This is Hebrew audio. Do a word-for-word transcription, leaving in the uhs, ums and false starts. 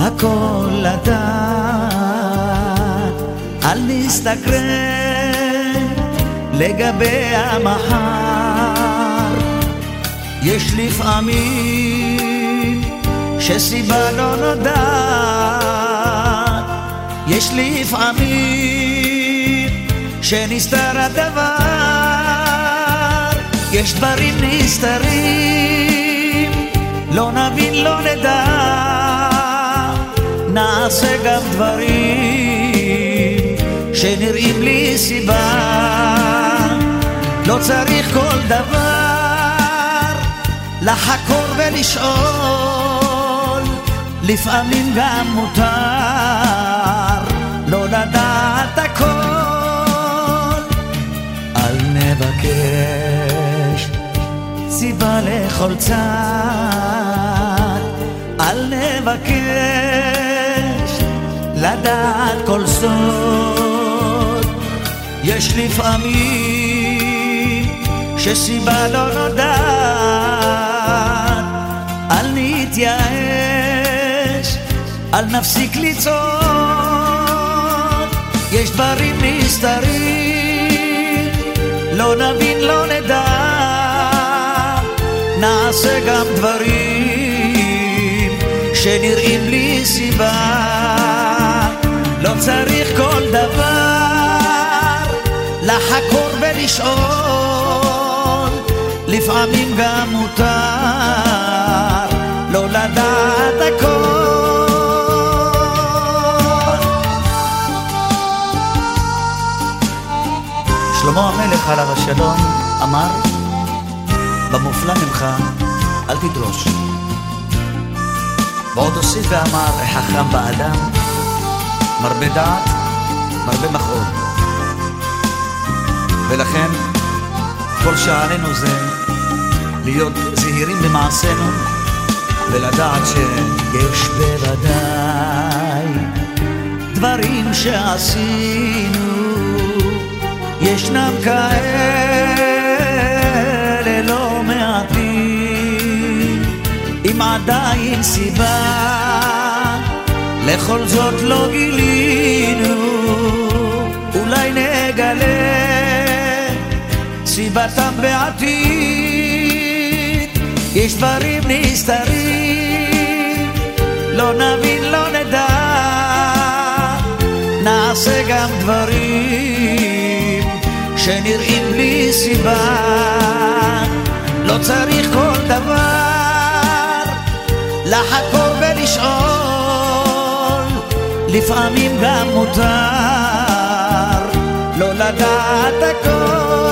הכל לדעת, אל נסתקרן לגבי המחר. יש לפעמים שסיבה לא נודעת, יש לפעמים שנסתר הדבר, יש דברים נסתרים, לא נבין לא נדע, נעשה גם דברים שנראים לי סיבה. לא צריך כל דבר לחקור ולשאול, לפעמים גם מותר לא לדעת הכל. אל נבקש סיבה לכל צד, אל נבקש לדעת כל סוד. יש לפעמים שסיבה לא נודעת, אל נתייאש, אל נפסיק לצעוד. יש דברים נסתרים, לא נבין לא נדע, נעשה גם דברים שנראים בלי סיבה. לא צריך כל דבר לחקור ולשאול, לפעמים גם מותר לא לדעת הכל. שלמה המלך עליו השלום אמר, במופלא ממך אל תדרוש. ועוד הוסיף ואמר, החכם באדם מרבה דעת מרבה מכאוב. ולכן כל שעלינו זה להיות זהירים במעשינו, ולדעת שיש בוודאי דברים שעשינו, ישנם כאלה לא מעטים, אם עדיין סיבה לכל זאת לא גילינו, אולי נגלה סיבתם בעתיד. יש דברים נסתרים, לא נבין לא נדע, נעשה גם דברים שנראים בלי סיבה. לא צריך כל דבר לחקור ולשאול, לפעמים גם מותר לא לדעת הכל.